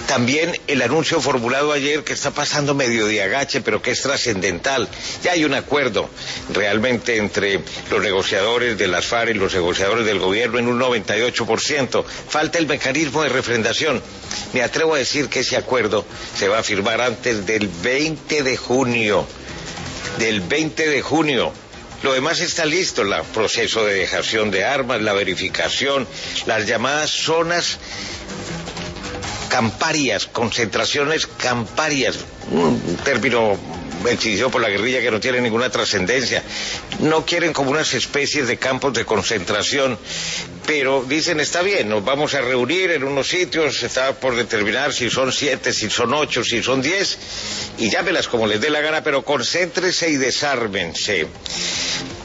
También el anuncio formulado ayer, que está pasando medio de agache, pero que es trascendental. Ya hay un acuerdo realmente entre los negociadores de las FARC y los negociadores del gobierno en un 98%. Falta el mecanismo de refrendación. Me atrevo a decir que ese acuerdo se va a firmar antes del 20 de junio. Del 20 de junio. Lo demás está listo, el proceso de dejación de armas, la verificación, las llamadas zonas camparias, concentraciones camparias, un término exigido por la guerrilla que no tiene ninguna trascendencia. No quieren como unas especies de campos de concentración, pero dicen está bien, nos vamos a reunir en unos sitios, está por determinar si son 7, si son 8, si son 10, y llámelas como les dé la gana, pero concéntrense y desármense.